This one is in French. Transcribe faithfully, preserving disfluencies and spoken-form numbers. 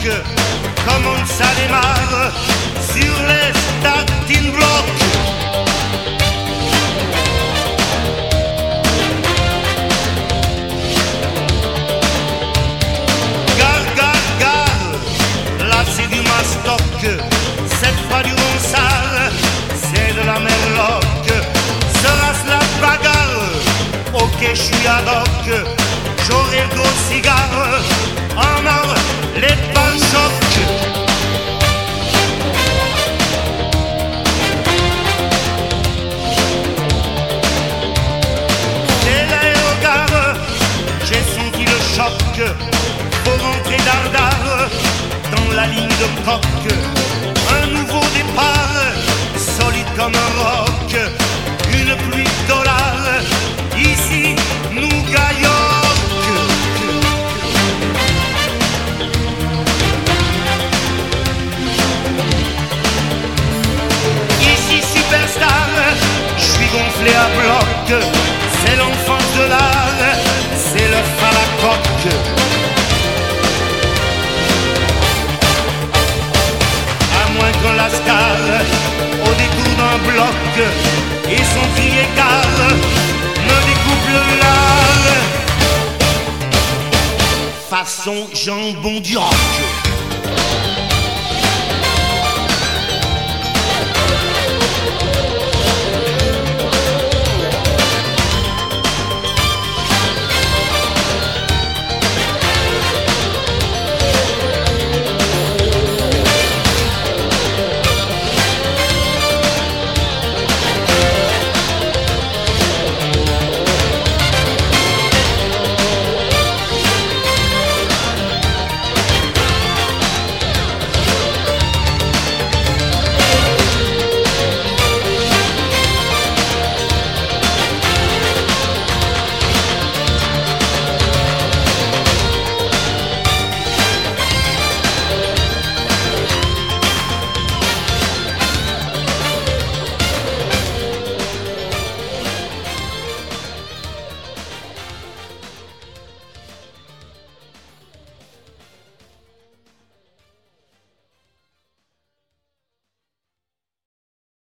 comment ça démarre sur les starting blocks. Gare, gare, gare, là c'est du mastoc, cette fois du Ronsard, c'est de la merloc. Sera-ce la bagarre? Ok, je suis ad hoc, j'aurai le gros cigare, en or, les balles choquent. Dès l'aérogare, j'ai senti le choc, faut rentrer dardard dans la ligne de coque. Un nouveau départ, solide comme un roc, une pluie de dollars, ici nous gagnons. Ici superstar, je suis gonflé à bloc, c'est l'enfance de l'art, c'est le à la coque. À moins que Lascar, au détour d'un bloc, et son cri écart me découpe le lard façon jambon du roc.